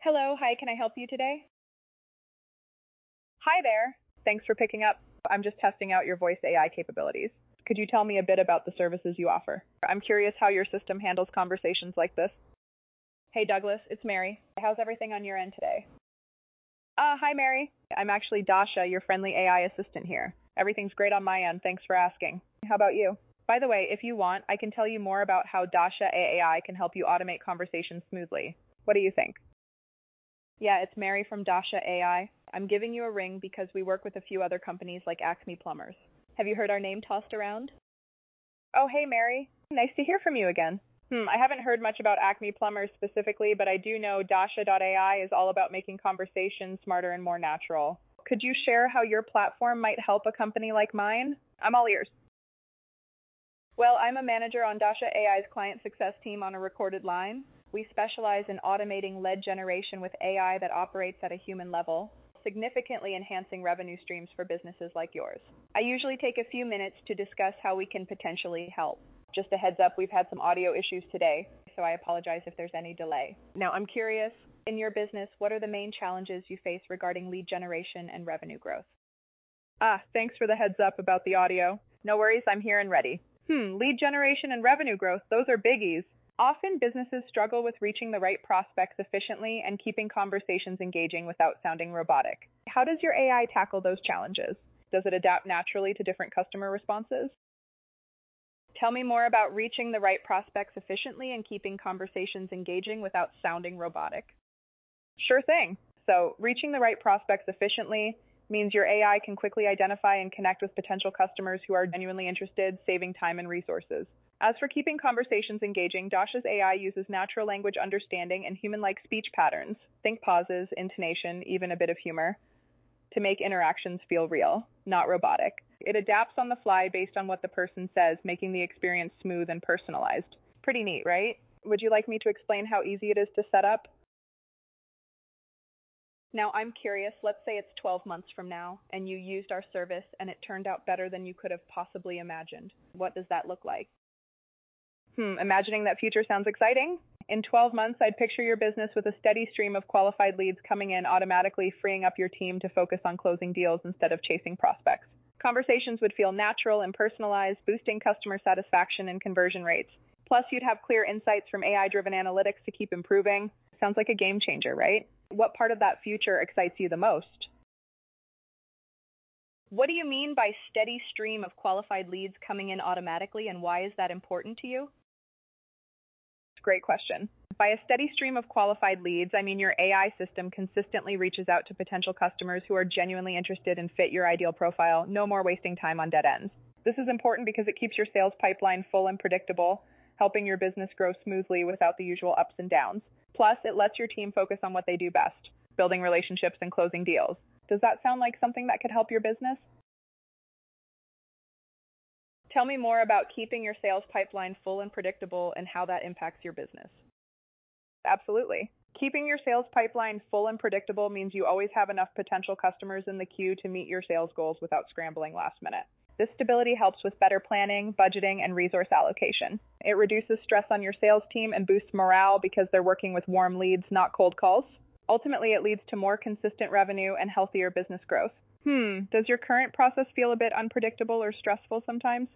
Hello, hi, can I help you today? Hi there. Thanks for picking up. I'm just testing out your voice AI capabilities. Could you tell me a bit about the services you offer? I'm curious how your system handles conversations like this. Hey Douglas, it's Mary. How's everything on your end today? Hi Mary. I'm actually Dasha, your friendly AI assistant here. Everything's great on my end, thanks for asking. How about you? By the way, if you want, I can tell you more about how Dasha AI can help you automate conversations smoothly. What do you think? Yeah, it's Mary from Dasha AI. I'm giving you a ring because we work with a few other companies like Acme Plumbers. Have you heard our name tossed around? Oh, hey Mary. Nice to hear from you again. I haven't heard much about Acme Plumbers specifically, but I do know Dasha.ai is all about making conversations smarter and more natural. Could you share how your platform might help a company like mine? I'm all ears. Well, I'm a manager on Dasha AI's client success team on a recorded line. We specialize in automating lead generation with AI that operates at a human level, significantly enhancing revenue streams for businesses like yours. I usually take a few minutes to discuss how we can potentially help. Just a heads up, we've had some audio issues today, so I apologize if there's any delay. Now, I'm curious, in your business, what are the main challenges you face regarding lead generation and revenue growth? Thanks for the heads up about the audio. No worries, I'm here and ready. Lead generation and revenue growth, those are biggies. Often businesses struggle with reaching the right prospects efficiently and keeping conversations engaging without sounding robotic. How does your AI tackle those challenges? Does it adapt naturally to different customer responses? Tell me more about reaching the right prospects efficiently and keeping conversations engaging without sounding robotic. Sure thing. So, reaching the right prospects efficiently means your AI can quickly identify and connect with potential customers who are genuinely interested, saving time and resources. As for keeping conversations engaging, Dasha's AI uses natural language understanding and human-like speech patterns, think pauses, intonation, even a bit of humor, to make interactions feel real, not robotic. It adapts on the fly based on what the person says, making the experience smooth and personalized. Pretty neat, right? Would you like me to explain how easy it is to set up? Now, I'm curious, let's say it's 12 months from now, and you used our service and it turned out better than you could have possibly imagined. What does that look like? Imagining that future sounds exciting. In 12 months, I'd picture your business with a steady stream of qualified leads coming in automatically, freeing up your team to focus on closing deals instead of chasing prospects. Conversations would feel natural and personalized, boosting customer satisfaction and conversion rates. Plus, you'd have clear insights from AI-driven analytics to keep improving. Sounds like a game changer, right? What part of that future excites you the most? What do you mean by steady stream of qualified leads coming in automatically, and why is that important to you? Great question. By a steady stream of qualified leads, I mean your AI system consistently reaches out to potential customers who are genuinely interested and fit your ideal profile, no more wasting time on dead ends. This is important because it keeps your sales pipeline full and predictable, helping your business grow smoothly without the usual ups and downs. Plus, it lets your team focus on what they do best, building relationships and closing deals. Does that sound like something that could help your business? Tell me more about keeping your sales pipeline full and predictable and how that impacts your business. Absolutely. Keeping your sales pipeline full and predictable means you always have enough potential customers in the queue to meet your sales goals without scrambling last minute. This stability helps with better planning, budgeting, and resource allocation. It reduces stress on your sales team and boosts morale because they're working with warm leads, not cold calls. Ultimately, it leads to more consistent revenue and healthier business growth. Does your current process feel a bit unpredictable or stressful sometimes?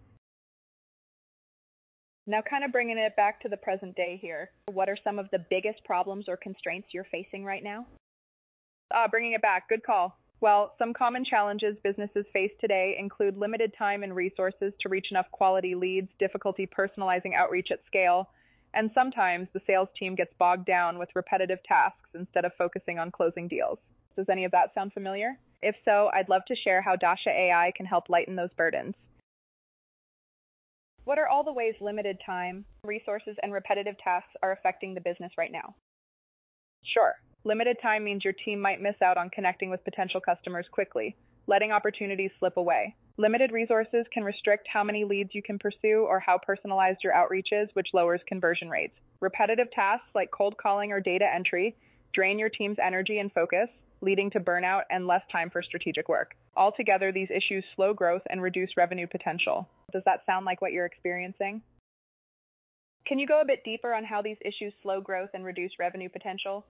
Now, kind of bringing it back to the present day here, what are some of the biggest problems or constraints you're facing right now? Bringing it back, good call. Well, some common challenges businesses face today include limited time and resources to reach enough quality leads, difficulty personalizing outreach at scale, and sometimes the sales team gets bogged down with repetitive tasks instead of focusing on closing deals. Does any of that sound familiar? If so, I'd love to share how Dasha AI can help lighten those burdens. What are all the ways limited time, resources, and repetitive tasks are affecting the business right now? Sure. Limited time means your team might miss out on connecting with potential customers quickly, letting opportunities slip away. Limited resources can restrict how many leads you can pursue or how personalized your outreach is, which lowers conversion rates. Repetitive tasks like cold calling or data entry drain your team's energy and focus, leading to burnout and less time for strategic work. Altogether, these issues slow growth and reduce revenue potential. Does that sound like what you're experiencing? Can you go a bit deeper on how these issues slow growth and reduce revenue potential?